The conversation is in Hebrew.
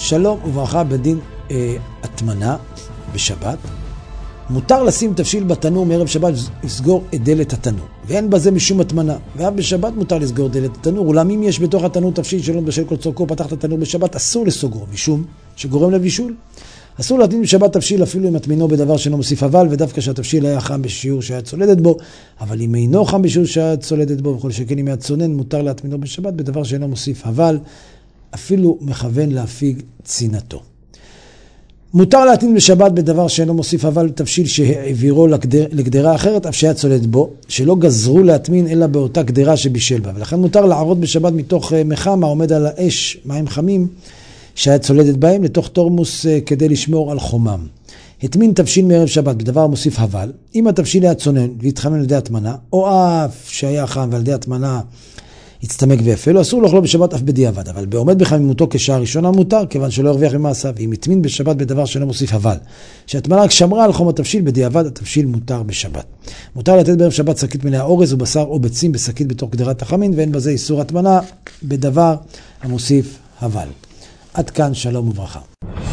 שלום וברכה בדין התמנה בשבת. מותר לשים תבשיל בתנור מערב שבת לסגור את דלת התנור, ואין בזה משום התמנה, ואף בשבת מותר לסגור דלת התנור. אולם אם יש בתוך התנור תבשיל שלא בשל כל צורכו, פתח את התנור בשבת, אסור לסוגרו, משום שגורם לבישול. אסור להטמין בשבת תבשיל אפילו אם מטמינו בדבר שאינו מוסיף אבל, ודווקא שהתבשיל היה חם בשיעור שהיה צולדת בו, אבל אם אינו חם בשיעור שהיה צולדת בו, וכל שכן אם היה צונן, מותר להטמינו בשבת בדבר שאינו מוסיף אבל, אפילו מכוון להפיג צינתו. מותר להטמין בשבת בדבר שאינו מוסיף אבל תבשיל שהעבירו לגדרה אחרת, אף שהיה צולדת בו, שלא גזרו להטמין אלא באותה גדרה שבישל בה, ולכן מותר לערות בשבת מתוך מחם העומד על האש, מים חמים, שהיה צולדת בהם לתוך תורמוס כדי לשמור על חומם. הטמין תבשיל מערב שבת בדבר מוסיף אבל, אם התבשיל היה צונן והתחמם על ידי התמנה, או אף שהיה חם ועל ידי התמנה הצטמק ואפל, אסור לאכלו בשבת אף בדיעבד, אבל בעומד בחמימותו כשעה ראשונה מותר, כיוון שלא הרוויח ממעשיו. ואם הטמין בשבת בדבר שאינו מוסיף אבל, שהתמנה רק שמרה על חום התבשיל בדיעבד, התבשיל מותר בשבת. מותר לתת בערב שבת שקית מלאה אורז או בשר או ביצים בשקית בתוך גדרת החמין, ואין בזה איסור התמנה בדבר המוסיף אבל. עד כאן שלום וברכה.